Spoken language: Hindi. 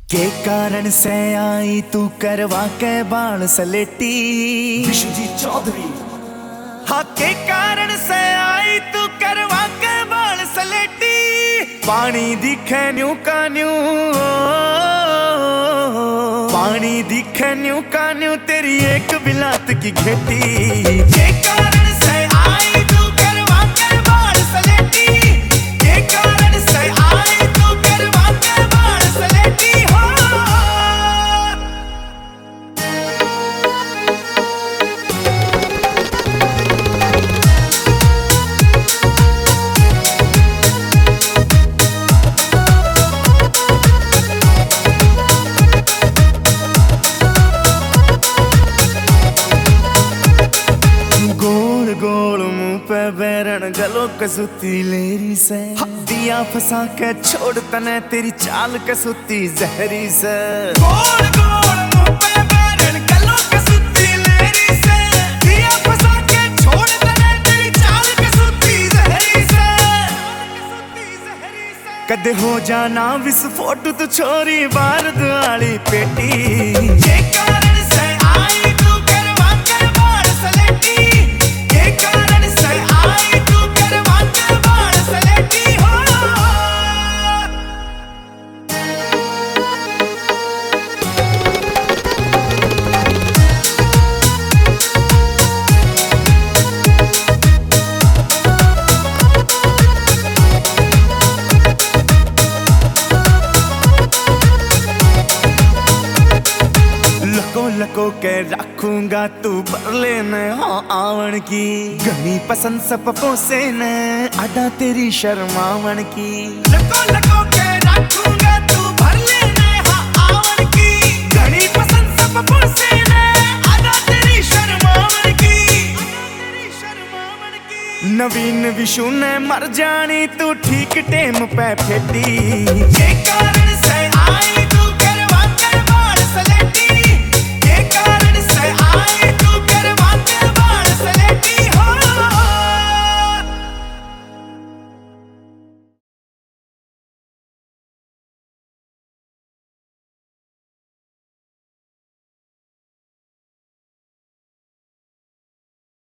के कारण से आई तू करवा के बाल सलेटी विश्वजीत चौधरी। हाँ, के कारण से आई तू करवा के बाल सलेटी। पानी दिखे न्यू का न्यू, पानी दिखे न्यू का न्यू, तेरी एक बिलात की घेटी। के कारण से आई तू करवा के बाल सलेटी, के कारण से आई तू करवा के बाल सलेटी। गोल गोल मुंह पे बैरण गलो कसुती लेरी से, दिया फंसा के छोड़ तने तेरी चाल कसुती जहरी से। गोल गोल मुंह पे बैरण गलो कसुती लेरी से, दिया फंसा के छोड़ तने तेरी चाल कसुती जहरी से। कदे हो जाना विस्फोट तू छोरी बारूद वाली पेटी। के कारण से आई तू करवा के बाल सलेटी, के कारण से आई तू करवा के बाल सलेटी। हो लको के रखूंगा तू बरले ने हाँ आवण की। घनी पसंद सबको से ने अदा तेरी शर्मावण की। लको के रखूंगा तू बरले ने हाँ आवण की। घनी पसंद सबको से ने अदा तेरी शर्मावण की। नवीन विशु ने मर जानी तू ठीक टेम पे फेटी। के कारण